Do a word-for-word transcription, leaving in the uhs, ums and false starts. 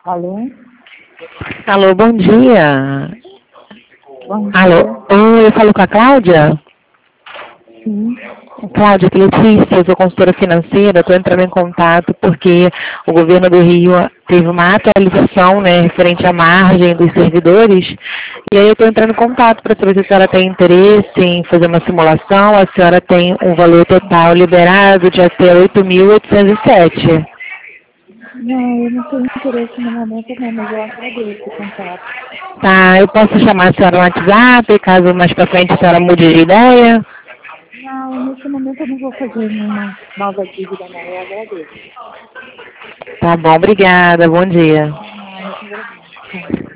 Alô? Alô, bom dia. Bom Alô, dia. oi, eu falo com a Cláudia? Sim. Cláudia, aqui é Letícia, eu sou consultora financeira, estou entrando em contato porque o governo do Rio teve uma atualização, né, referente à margem dos servidores, e aí eu estou entrando em contato para saber se a senhora tem interesse em fazer uma simulação. A senhora tem um valor total liberado de até oito mil oitocentos e sete. Não, eu não tenho interesse no momento não, mas eu agradeço o contato. Tá, eu posso chamar a senhora no WhatsApp, caso mais para frente a senhora mude de ideia? Não, nesse momento eu não vou fazer nenhuma nova dívida não, eu agradeço. Tá bom, obrigada, bom dia. Ah, eu que agradeço. Tchau.